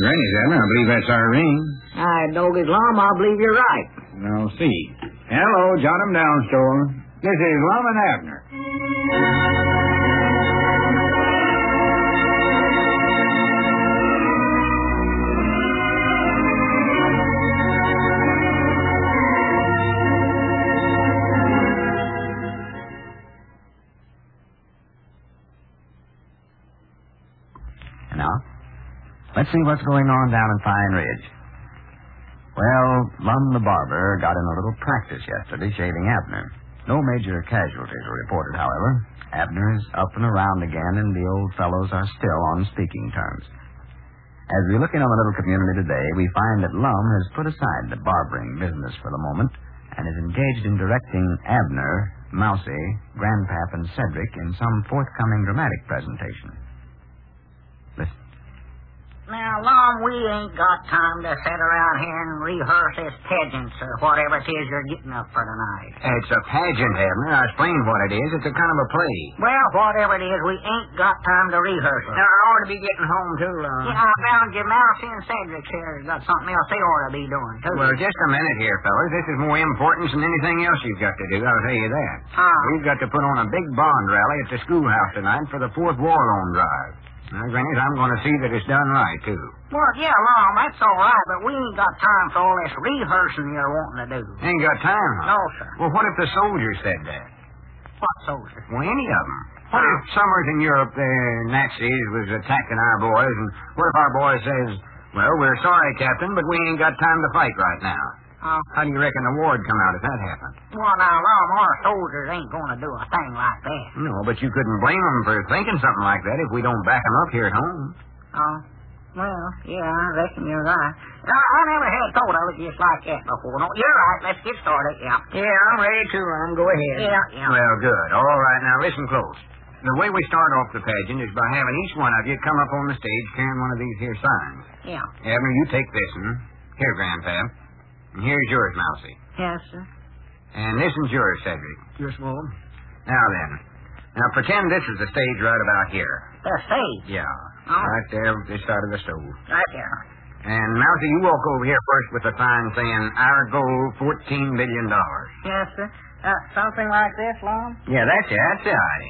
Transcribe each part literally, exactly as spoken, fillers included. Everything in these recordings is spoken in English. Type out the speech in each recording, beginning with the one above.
Granny's, Abner. I believe that's Irene. I Doggy Lum, I believe you're right. I'll see. Hello, jot 'em down, store. This is Lum and Abner. Now, let's see what's going on down in Pine Ridge. Well, Lum the barber got in a little practice yesterday shaving Abner. No major casualties were reported, however. Abner's up and around again, and the old fellows are still on speaking terms. As we look in on the little community today, we find that Lum has put aside the barbering business for the moment and is engaged in directing Abner, Mousie, Grandpap, and Cedric in some forthcoming dramatic presentation. Listen. Now, Lum, we ain't got time to sit around here and rehearse this pageants or whatever it is you're getting up for tonight. It's a pageant, Abner. I explained what it is. It's a kind of a play. Well, whatever it is, we ain't got time to rehearse it. Now, I ought to be getting home, too, Lum. Yeah, I found your Mousie and Cedric here has got something else they ought to be doing, too. Well, just a minute here, fellas. This is more important than anything else you've got to do, I'll tell you that. Huh? We've got to put on a big bond rally at the schoolhouse tonight for the fourth war loan drive. Now, Granny, I'm going to see that it's done right, too. Well, yeah, Lum, that's all right, but we ain't got time for all this rehearsing you're wanting to do. Ain't got time, huh? No, sir. Well, what if the soldiers said that? What soldiers? Well, any of them. What if summers in Europe, the Nazis was attacking our boys, and what if our boy says, well, we're sorry, Captain, but we ain't got time to fight right now? Oh. How do you reckon the war'd come out if that happened? Well, now, Lum, our soldiers ain't going to do a thing like that. No, but you couldn't blame them for thinking something like that if we don't back them up here at home. Oh. Well, yeah, I reckon you're right. No, I never had thought of it just like that before. No, you're right. Let's get started, yeah. Yeah, I'm ready to, Lum. Go ahead. Yeah, yeah. Well, good. All right, now listen close. The way we start off the pageant is by having each one of you come up on the stage carrying one of these here signs. Yeah. Abner, you take this one. Here, Grandpap. And here's yours, Mousie. Yes, sir. And this one's yours, Cedric. Yes, Mom. Now then. Now pretend this is the stage right about here. The stage? Yeah. Oh. Right there at this side of the stove. Right there. And Mousie, you walk over here first with a sign saying, our goal, fourteen billion dollars. Yes, sir. Uh, something like this, Lum? Yeah, that's it. That's it.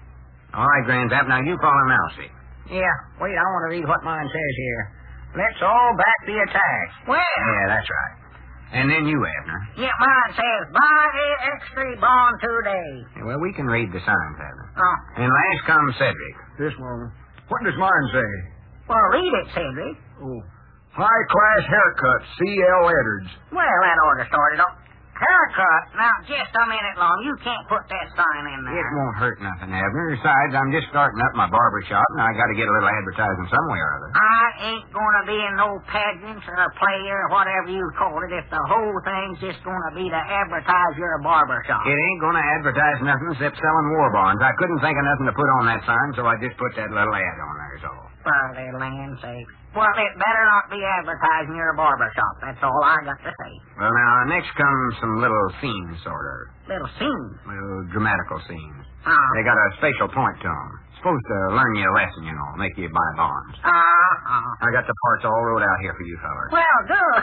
All right, Grandpap, now you follow Mousie. Yeah. Wait, I want to read what mine says here. Let's all back the attack. Well. Yeah, that's right. And then you, Abner. Yeah, mine says, buy the extra bond today. Yeah, well, we can read the signs, Abner. Oh. And last comes Cedric. Yes, Mom. What does mine say? Well, read it, Cedric. Oh, high-class haircut, C L Edwards. Well, that ought to start it off. Haircut. Now, just a minute long. You can't put that sign in there. It won't hurt nothing, Abner. Besides, I'm just starting up my barber shop, and I got to get a little advertising some way or other. I ain't going to be in no pageants or a play or whatever you call it if the whole thing's just going to be to advertise your barber shop. It ain't going to advertise nothing except selling war bonds. I couldn't think of nothing to put on that sign, so I just put that little ad on there, so. For the land's sake. Well, it better not be advertising your barber shop. That's all I got to say. Well, now, next comes some little scenes, sort of. Little scene. Little dramatical scenes. Ah. They got a special point to them. Supposed to learn you a lesson, you know, make you buy bonds. Uh-uh. I got the parts all wrote out here for you fellas. Well, good.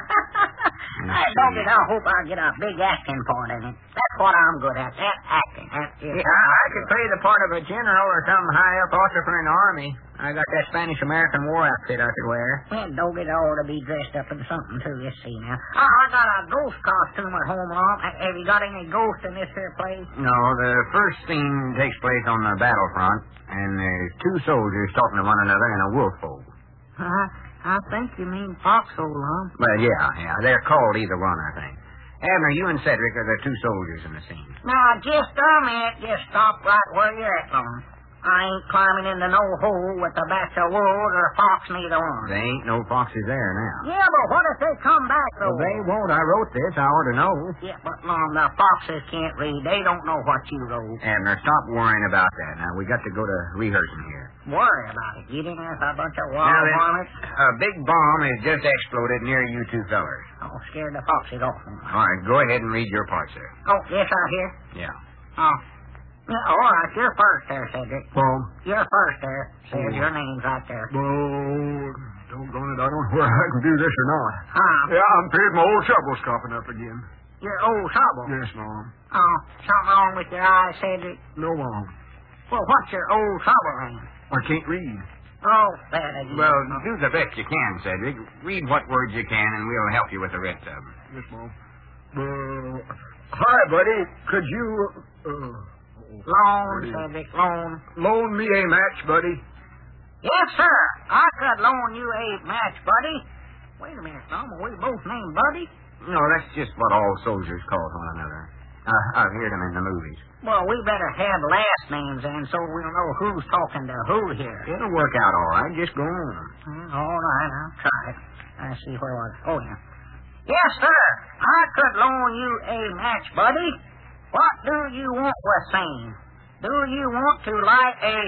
I see. don't get, I hope I get a big acting part in it. That's what I'm good at, that acting. That is, Yeah, I could play the part of a general or some high-up officer in the Army. I got that Spanish-American war outfit I could wear. Well, don't get ought to be dressed up in something, too, you see now. I, I got a ghost costume at home, Lum. Have you got any ghosts in this here place? No, the first scene takes place on the battlefront, and there's two soldiers talking to one another in a wolf hole. Uh, I think you mean foxhole, Lum. Well, yeah, yeah, they're called either one, I think. Abner, you and Cedric are the two soldiers in the scene. Now, just a minute. Just stop right where you're at, Lum. I ain't climbing into no hole with a batch of wood or a fox neither one. There ain't no foxes there now. Yeah, but what if they come back, though? Well, they won't. I wrote this. I ought to know. Yeah, but, Lum, the foxes can't read. They don't know what you wrote. Abner, stop worrying about that. Now, we got to go to rehearsing here. Worry about it. You didn't have a bunch of Now, wild then, varmints? a big bomb has just exploded near you two fellers. Oh, scared the foxes off them. All right, go ahead and read your part, sir. Oh, yes, I hear. Yeah. Oh. Yeah, all right, you're first there, Cedric. Mom. You're first there. Says your name's right there. Mom. Doggone it, I don't know whether I can do this or not. Huh? Yeah, I'm afraid my old trouble's cropping up again. Your old trouble? Yes, Mom. Oh, something wrong with your eye, Cedric? No, Mom. Well, what's your old trouble, then? I can't read. Oh, that again. Well, do the best you can, Cedric. Read what words you can, and we'll help you with the rest of them. Yes, Mom. Uh, hi, buddy. Could you, uh... Loan, Cedric, loan. loan me a match, buddy? Yes, sir. I could loan you a match, buddy. Wait a minute, Tom. Are we both named Buddy? No, that's just what all soldiers call one another. Uh, I've heard them in the movies. Well, we better have last names then so we'll know who's talking to who here. It'll work out all right. Just go on. Hmm, all right, I'll try it. I see where I was. Oh, yeah. Yes, sir. I could loan you a match, buddy. What do you want with same? Do you want to light a...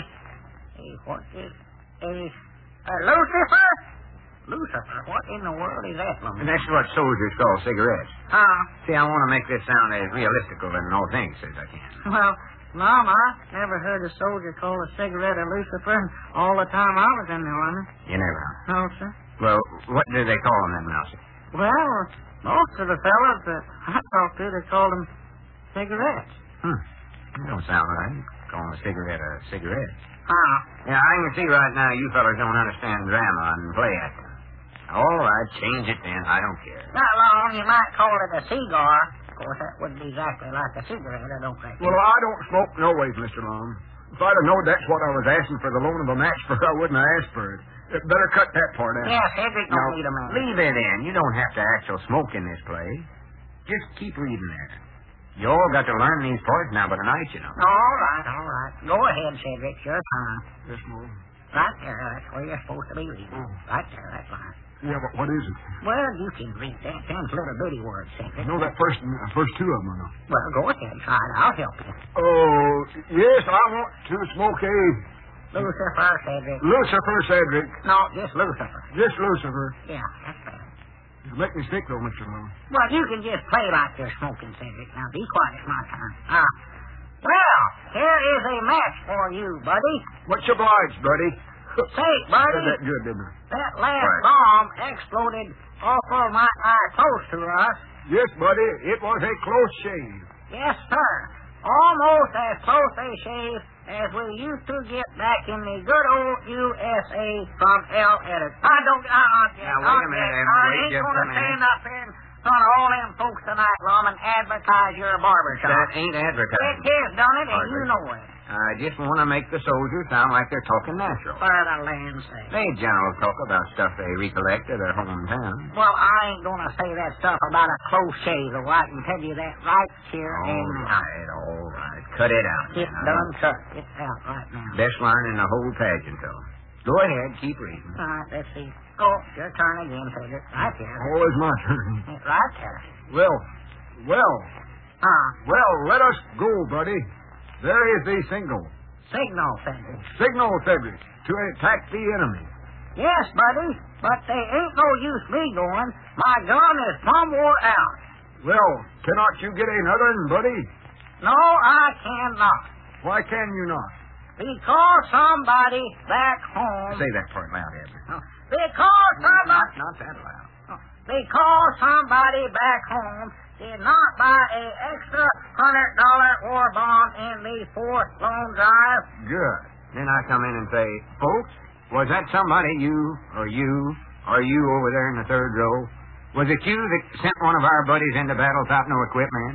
A what is... A... A Lucifer? Lucifer? What in the world is that, Lummy? That's what soldiers call cigarettes. Huh? See, I want to make this sound as realistical and authentic as I can. Well, Mom, I never heard a soldier call a cigarette a Lucifer all the time I was in the army. You never. No, sir. Well, what do they call them then, Mousy? Well, most of the fellows that I talked to, they called them cigarettes. Hmm. That don't sound right. Calling a cigarette a cigarette. Huh? Yeah, I can see right now you fellas don't understand drama and play acting. All right, change it then. I don't care. Not long, you might call it a cigar. Of course, that wouldn't be exactly like a cigarette, I don't think. Well, I don't smoke no ways, Mister Long. If I'd have known that's what I was asking for the loan of a match for, I wouldn't have asked for it. It better cut that part out. Yeah, Cedric don't No, need a man. leave it in. You don't have to actually smoke in this play. Just keep reading there. You all got to learn these parts now by tonight, you know. All right, all right. Go ahead, Cedric. It's your time. Yes, Mom. Right there, that's where you're supposed to be reading. Oh. Right there, that's fine. Yeah, but what is it? Well, you can read that. Them little bitty words, Cedric. I know that first, uh, first two of them, I know. Well, go ahead, try it. I'll help you. Oh, yes, I want to smoke a Lucifer, Cedric. Lucifer Cedric. No, just Lucifer. Just Lucifer. Yeah, that's better. You make me sick, though, Mister Long. Well, you can just play like you're smoking, Cedric. Now, be quiet. It's my turn. Ah. Well, here is a match for you, buddy. Much obliged, buddy. Say, buddy, Said that good, didn't I? that last Right. bomb exploded awful might eye close to us. Yes, buddy, it was a close shave. Yes, sir. Almost as close a shave as we used to get back in the good old U S A from L. Edit. I don't... Uh, uh, Now, wait a minute, Em. I Wait ain't just going a to minute. stand up here in front of all them folks tonight, Lum, and advertise your barber shop. That ain't It advertising. has done it, and Hardly. you know it. I just want to make the soldiers sound like they're talking natural. For the land's sake. They generally talk about stuff they recollect of their hometown. Well, I ain't going to say that stuff about a close shave, though. I can tell you that right here All and now. right, all right. Cut it out. It's now. done cut. It's out right now. Best line in the whole pageant, though. Go ahead, keep reading. All right, let's see. Oh, your turn again, Cedric. Right here. Always my turn. It's right there. Well, well, Uh, well, let us go, buddy. There is the signal. signal, Cedric. Signal, Cedric, to attack the enemy. Yes, buddy, but they ain't no use me going. My gun is plumb wore out. Well, cannot you get another one, buddy? No, I cannot. Why can you not? Because somebody back home... Say that part loud, Edward. Oh, because somebody... Not that loud. Because somebody back home did not buy a extra hundred dollar war bond in the fourth loan drive. Good. Then I come in and say, folks, was that somebody, you, or you, or you over there in the third row? Was it you that sent one of our buddies into battle without no equipment?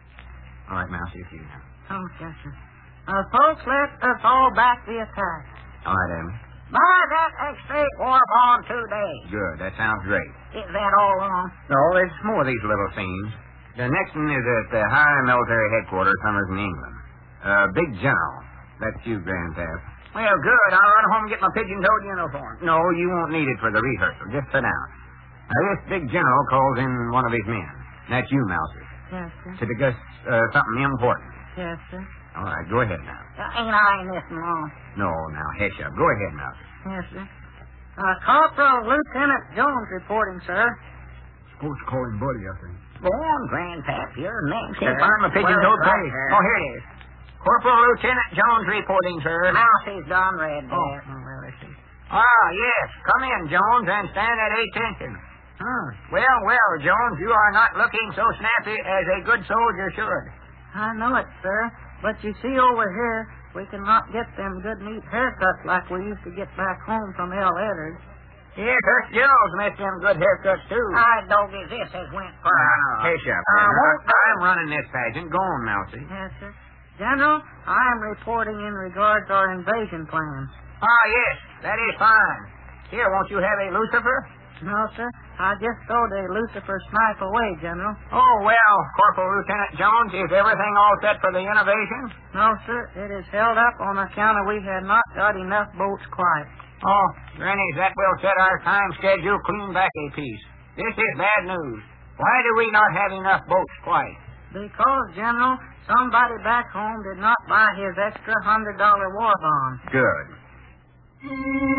All right, Mousy, it's you now. Oh, yes, sir. Uh, folks, let us all back the attack. All right, Emmy. Buy that extra war bond today. Good. That sounds great. Is that all wrong? No, there's more of these little scenes. The next one is at the High Military Headquarters, Summers in England. Uh, Big General. That's you, Grandpap. Well, good. I'll run home and get my pigeon-toed uniform. No, you won't need it for the rehearsal. Just sit down. Now, this Big General calls in one of his men. That's you, Mousy. Yes, sir. To discuss uh, something important. Yes, sir. All right, go ahead now. Uh, ain't I in this long? No, now, hush up. Go ahead, Mousy. Yes, sir. Uh, Corporal Lieutenant Jones reporting, sir. Supposed to call him buddy, I think. Go on, Grandpap. You're next, sir. Can't find my pigeon-toed Well, page. right Oh, here it is. Corporal Lieutenant Jones reporting, sir. Mousie's done read that. Oh. Well, let's see. Ah, yes. Come in, Jones, and stand at attention. Hmm. Well, well, Jones, you are not looking so snappy as a good soldier should. I know it, sir. But you see over here, we cannot get them good neat haircuts like we used to get back home from El Eddard. Yes, us Generals make them good haircuts, too. I doggy, this has went far. Ah, Hush up. I won't do I'm running this pageant. Go on, Mousy. Yes, sir. General, I am reporting in regards to our invasion plans. Ah, yes. That is fine. Here, won't you have a Lucifer? No, sir. I just throwed a Lucifer snipe away, General. Oh, well, Corporal Lieutenant Jones, is everything all set for the innovation? No, sir. It is held up on account of we had not got enough boats quite. Oh, Granny, that will set our time schedule clean back a piece. This is bad news. Why do we not have enough boats quite? Because, General, somebody back home did not buy his extra hundred dollar war bond. Good.